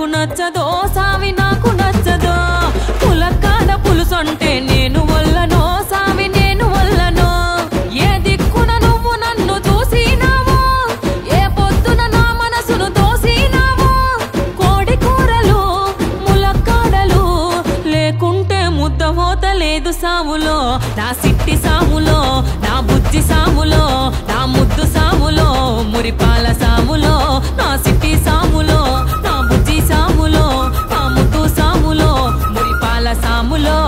నచ్చదో సామి నాకు నచ్చదో పులక్కాడ పులుసంటే నేను వల్లనో సామి నేను వల్లనో ఏ దిక్కున నువ్వు నన్ను చూసినావో ఏ పొద్దున నా మనసును దోసినావో కోడి కూరలు ములక్కాడలు లేకుంటే ముద్ద హోత లేదు సాములో నా సిట్టి సాములో నా బుజ్జి సాములో నా ముద్దు సాములో మురిపాల సాములో నా సిట్టి సాములో నా బుజ్జి సాములో నా ముద్దు సాములో మురిపాల సాములో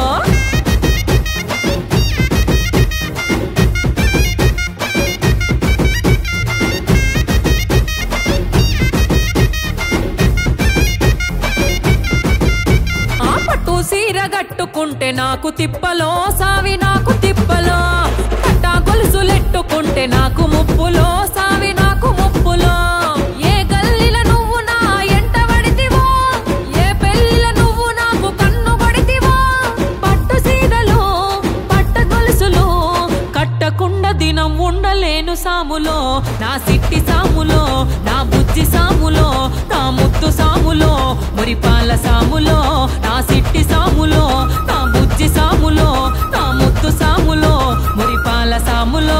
ఆ పట్టు సీర గట్టుకుంటే నాకు తిప్పలో సావి నాకు తిప్పలో పట్టా గొలుసులెట్టుకుంటే నాకు ముప్పులో సావి నాకు ముప్పులో ఏ గల్లిల నువ్వు నా ఎంట పడితివో ఏ పెళ్ళిల నువ్వు నాకు కన్ను పడితివో పట్టు సీరలు పట్ట గొలుసులు కట్టకుండా దినం ఉండలేను సాములో నా సిట్టి సాములో నా బుజ్జి సాములో నా ముద్దు సాములో మురిపాల సాములో నా సిట్టి సాములో నా బుజ్జి సాములో నా ముద్దు సాములో మురిపాల సాములో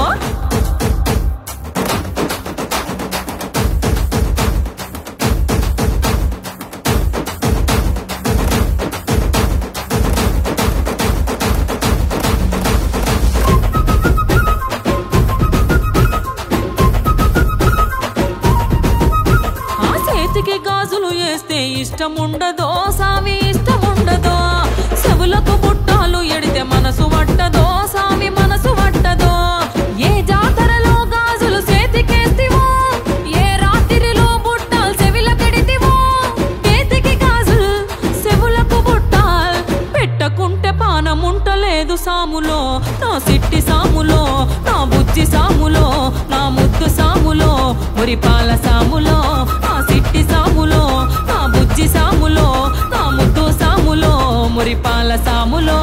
ఆ చేతికి గాజులు వేస్తే ఇష్టముండదో సామి ఇష్టముండదో చెవులకు బుట్టాలు ఎడితే మనసు పట్టదో సామి మనసు పట్టదో ఏ జాతరలో గాజులు చేతికేస్తివో ఏ రాత్రిలో బుట్టాలు చెవిలకెడితివో చేతికి గాజులు చెవులకు బుట్టాలు పెట్టకుంటే పానముంటలేదు సాములో నా సిట్టి సాములో నా బుజ్జి సాములో నా ముద్దు సాములో మురిపాల సాములో నా సిట్టి సాములో నా బుజ్జి సాములో నా ముద్దు సాములో మురిపాల సాములో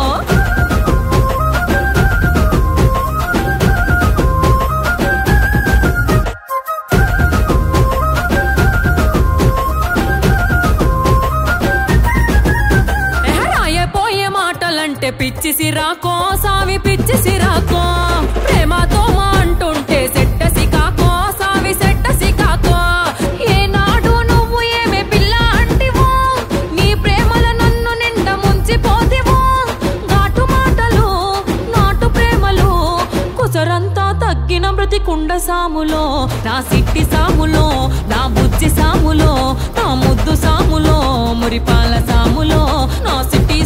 పోయే మాటలంటే పిచ్చి సిరాకో సావి పిచ్చి సిరాకో ప్రేమతో మా అంటుంటే సెట్ట సికాకో సావి సెట్ట సికాకో ఏనాడు నువ్వు ఏమే పిల్ల అంటివో నీ ప్రేమల నన్ను నిండా ముంచిపోతివో ఘాటు మాటలు నాటు ప్రేమలు కుసరంతా తగ్గిన బ్రతికుండ సాములో నా సిట్టి సాములో నా బుజ్జి సాములో నా ముద్దు సాములో మురిపాల సాములో నా సిట్టి